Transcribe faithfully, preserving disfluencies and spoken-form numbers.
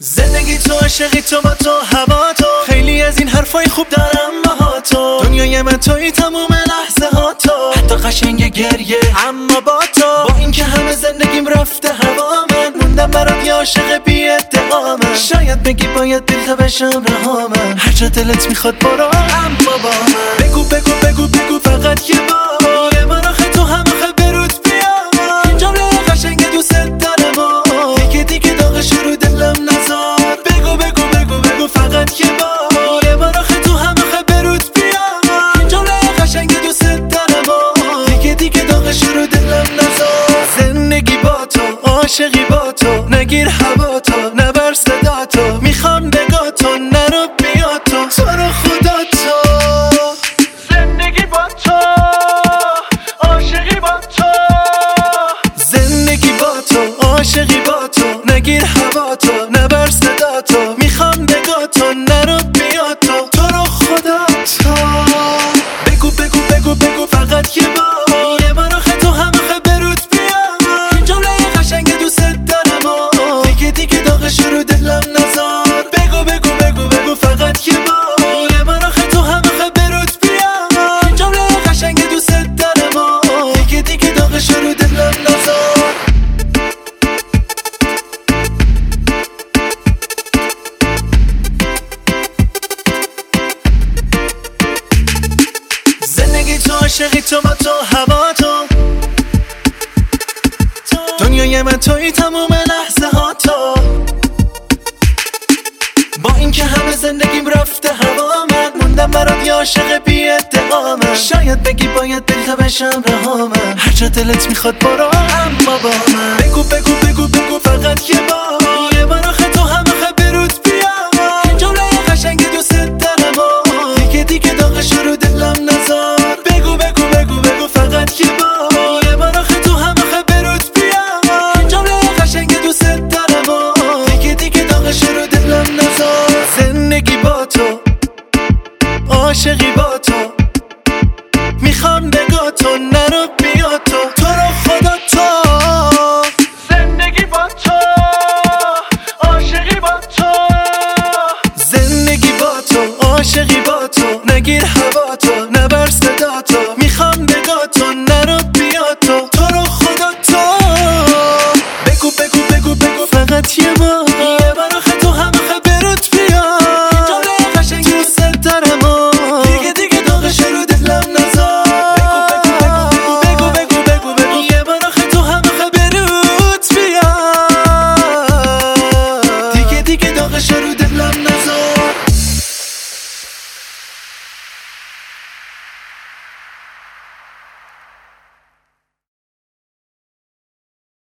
زندگی تو، عشقی تو، با تو، هوا تو، خیلی از این حرفای خوب دارم با تو. دنیای من توی تموم لحظه ها تو، حتی قشنگ گریه اما با تو. با اینکه همه زندگیم رفته هوا، من موندم برات یه عاشق بی ادعا. من شاید بگی باید دل تا بشم رها، من هر جا دلت میخواد برو اما با من. بگو بگو بگو بگو فقط یه بار، یه بار آخه تو هم آخه برود بیا. این جمله قشنگ دوست دارم و دیگه دیگه داغش رو دلم نذار. بگو بگو بگو بگو فقط یه بار، یه بار آخه تو هم آخه برود بیا. این جمله قشنگ دوست دارم و دیگه دیگه داغش رو دلم نذار. زندگی با تو، عاشقی با تو، نگیر هوا تو، نبر صدا تو، میخوام بگا تو، نرو بیا تو، تو رو خدا تو. زندگی با تو، عاشقی با تو، زندگی با تو، عاشقی با تو، نگیر هوا تو، نبر صدا تو، میخوام بگا تو، نرو بیا تو، تو رو خدا تو. بگو بگو بگو بگو فقط یه بار، یه بار آخه تو هم آخه برود بیا. این جمله قشنگ دوست دارم و دیگه دیگه داغش رو دلم نذار. بگو بگو بگو بگو فقط یه بار، یه بار آخه تو هم آخه برود بیا. این جمله قشنگ دوست دارم و دیگه دیگه داغش رو دلم نذار. زندگی تو، عشقی تو، با تو، هوا تو، دنیای من توی تموم لحظه ها تو. با اینکه همه زندگیم رفته هوا، من موندم برات یه عاشق بی ادعا. من شاید بگی باید دل تا بشم رها، من هر جا دلت میخواد برو اما با من. بگو بگو بگو بگو فقط یه بار،